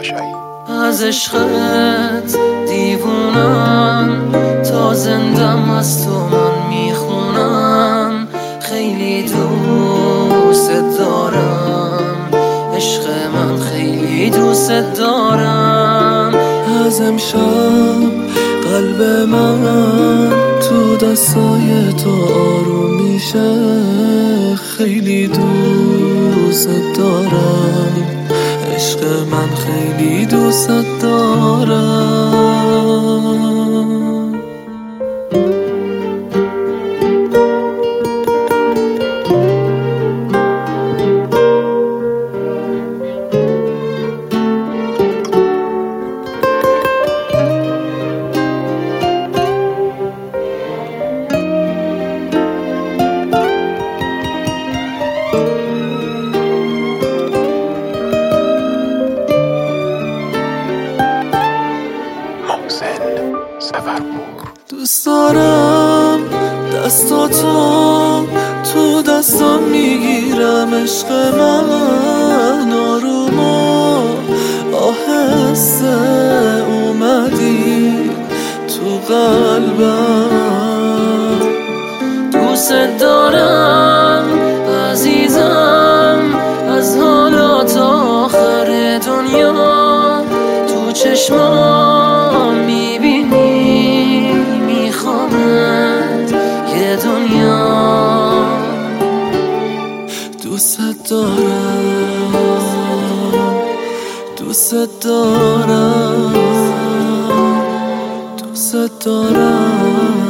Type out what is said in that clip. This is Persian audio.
تماشایی. از عشقت دیوونم، تا زندم از تو من میخونم. خیلی دوست دارم، عشق من خیلی دوست دارم. از امشب قلب من تو دستای تو آروم میشه. خیلی دوست دارم، عشق من خیلی دوست دارم. دوست دارم دستاتو تو دستم میگیرم. عشق من آروم و آهسته اومدی تو قلبم. دوست دارم عزیزم، از حالا تا آخر دنیا. تو چشمام میبینی میخوامت یه دنیا. دوست دارم، دوست دارم، دوست دارم.